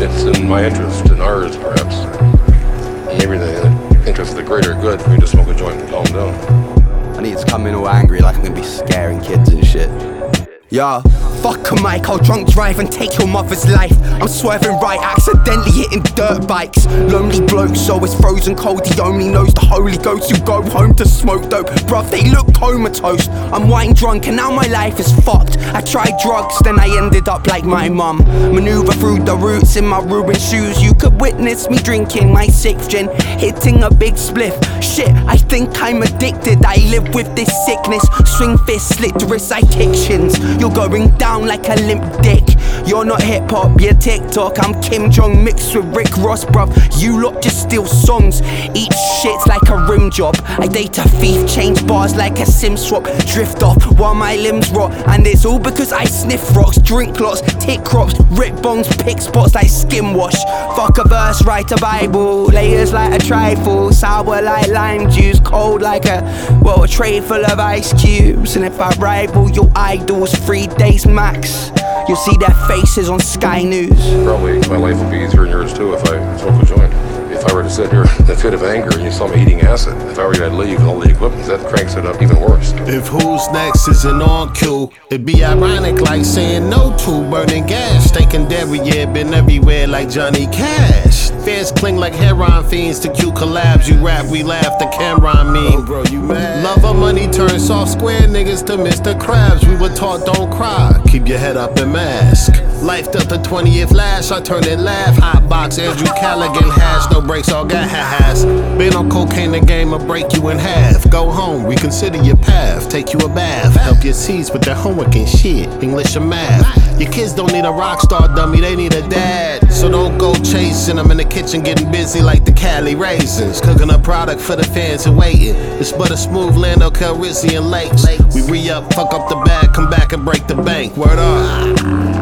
it's in my interest, in ours perhaps, maybe the interest of the greater good for me to smoke a joint and calm down. I need to come in all angry like I'm gonna be scaring kids and shit. Yeah, fuck a mic, I'll drunk drive and take your mother's life. I'm swerving right, accidentally hitting dirt bikes. Lonely bloke, so it's frozen cold. He only knows the Holy Ghost. You go home to smoke dope, bruv, they look comatose. I'm wine drunk and now my life is fucked. I tried drugs, then I ended up like my mum. Maneuver through the roots in my ruined shoes. You could witness me drinking my 6th gin, hitting a big spliff. Shit, I think I'm addicted. I live with this sickness. Swing fist, slit wrists, I kick shins. You're going down like a limp dick. You're not hip-hop, you're TikTok. I'm Kim Jong mixed with Rick Ross, bruv. You lot just steal songs. Eat shit's like a rim job. I date a thief, change bars like a sim swap. Drift off while my limbs rot. And it's all because I sniff rocks, drink lots, tick crops, rip bongs, pick spots like skim wash. Fuck a verse, write a Bible. Layers like a trifle, sour like lime juice, cold like a tray full of ice cubes. And if I rival your idols 3 days max, you'll see their faces on Sky News. Probably my life would be easier than yours too if I smoked a joint. If I were to sit here in a fit of anger and you saw me eating acid, if I were to leave with all the equipment, that cranks it up even worse. If Who's Next isn't on cue, it'd be ironic like saying no to burning gas. Thinking Derriere been everywhere like Johnny Cash. Fans cling like heroin fiends to cute collabs. You rap, we laugh, the Cameron meme. Oh, bro, you mad? Love of money turns soft square niggas to Mr. Krabs. We were taught don't cry, keep your head up and mask. Life dealt the 20th lash, I turn and laugh. Hot box, Andrew Callaghan hash, no breaks, all got ha-has. Been on cocaine, the game will break you in half. Go home, reconsider your path, take you a bath. Help your seeds with their homework and shit, English and math. Your kids don't need a rock star dummy, they need a dad. So don't go chasing them in the kitchen, getting busy like the Cali Raisins. Cooking a product for the fans and waiting. It's but a smooth Lando Calrissian Lakes. We re-up, fuck up the bag, come back and break the bank. Word up.